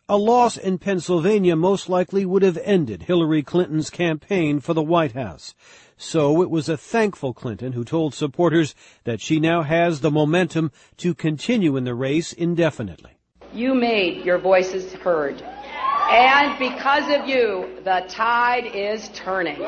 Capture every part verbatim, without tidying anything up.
A loss in Pennsylvania most likely would have ended Hillary Clinton's campaign for the White House. So it was a thankful Clinton who told supporters that she now has the momentum to continue in the race indefinitely. You made your voices heard. And because of you, the tide is turning.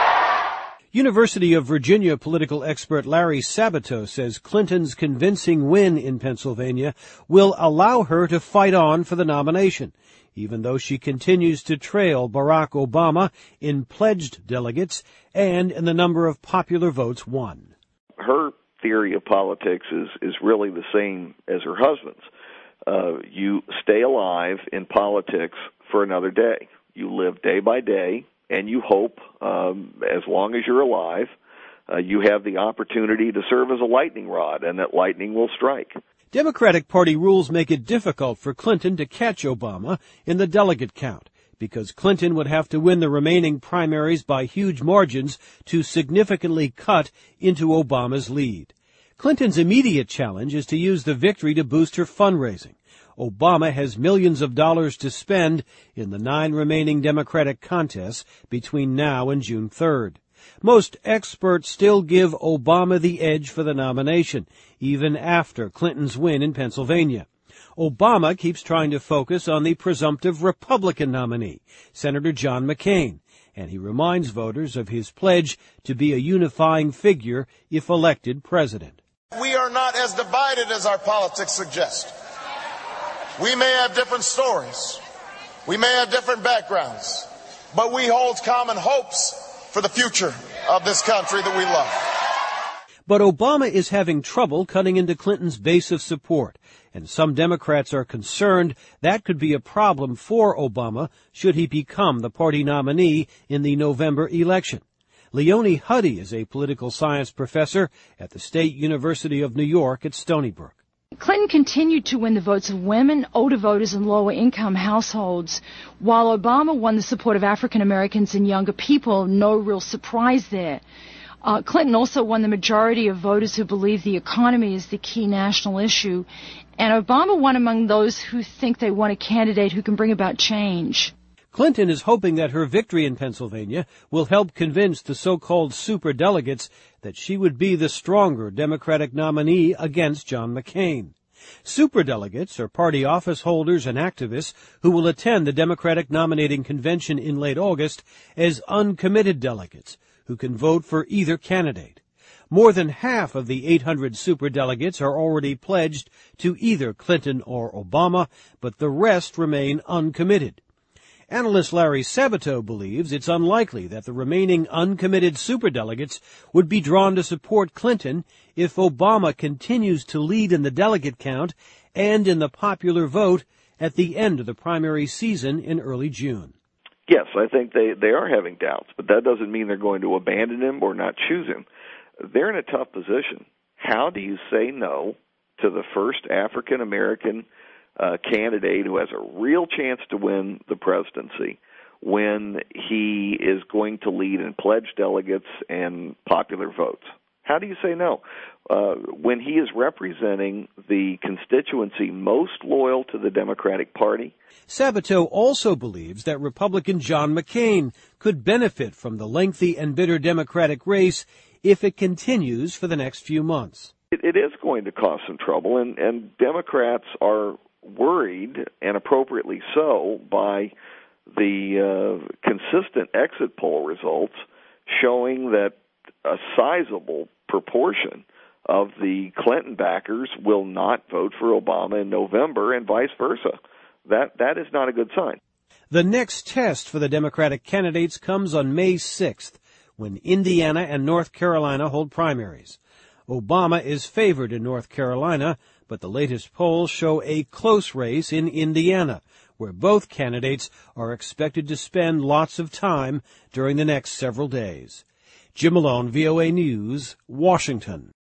University of Virginia political expert Larry Sabato says Clinton's convincing win in Pennsylvania will allow her to fight on for the nomination, even though she continues to trail Barack Obama in pledged delegates and in the number of popular votes won. Her theory of politics is, is really the same as her husband's. Uh, you stay alive in politics for another day. You live day by day, and you hope, um, as long as you're alive, uh, you have the opportunity to serve as a lightning rod, and that lightning will strike. Democratic Party rules make it difficult for Clinton to catch Obama in the delegate count, because Clinton would have to win the remaining primaries by huge margins to significantly cut into Obama's lead. Clinton's immediate challenge is to use the victory to boost her fundraising. Obama has millions of dollars to spend in the nine remaining Democratic contests between now and June third. Most experts still give Obama the edge for the nomination, even after Clinton's win in Pennsylvania. Obama keeps trying to focus on the presumptive Republican nominee, Senator John McCain, and he reminds voters of his pledge to be a unifying figure if elected president. We are not as divided as our politics suggest. We may have different stories. We may have different backgrounds. But we hold common hopes for the future of this country that we love. But Obama is having trouble cutting into Clinton's base of support, and some Democrats are concerned that could be a problem for Obama should he become the party nominee in the November election. Leonie Huddy is a political science professor at the State University of New York at Stony Brook. Clinton continued to win the votes of women, older voters, and lower-income households, while Obama won the support of African Americans and younger people. No real surprise there. Uh, Clinton also won the majority of voters who believe the economy is the key national issue, and Obama won among those who think they want a candidate who can bring about change. Clinton is hoping that her victory in Pennsylvania will help convince the so-called superdelegates that she would be the stronger Democratic nominee against John McCain. Superdelegates are party office holders and activists who will attend the Democratic nominating convention in late August as uncommitted delegates who can vote for either candidate. More than half of the eight hundred superdelegates are already pledged to either Clinton or Obama, but the rest remain uncommitted. Analyst Larry Sabato believes it's unlikely that the remaining uncommitted superdelegates would be drawn to support Clinton if Obama continues to lead in the delegate count and in the popular vote at the end of the primary season in early June. Yes, I think they, they are having doubts, but that doesn't mean they're going to abandon him or not choose him. They're in a tough position. How do you say no to the first African-American Uh, candidate who has a real chance to win the presidency when he is going to lead in pledged delegates and popular votes? How do you say no? Uh, when he is representing the constituency most loyal to the Democratic Party? Sabato also believes that Republican John McCain could benefit from the lengthy and bitter Democratic race if it continues for the next few months. It, it is going to cause some trouble, and, and Democrats are worried, and appropriately so, by the uh, consistent exit poll results showing that a sizable proportion of the Clinton backers will not vote for Obama in November and vice versa. That that is not a good sign. The next test for the Democratic candidates comes on May sixth, when Indiana and North Carolina hold primaries. Obama is favored in North Carolina, but the latest polls show a close race in Indiana, where both candidates are expected to spend lots of time during the next several days. Jim Malone, V O A News, Washington.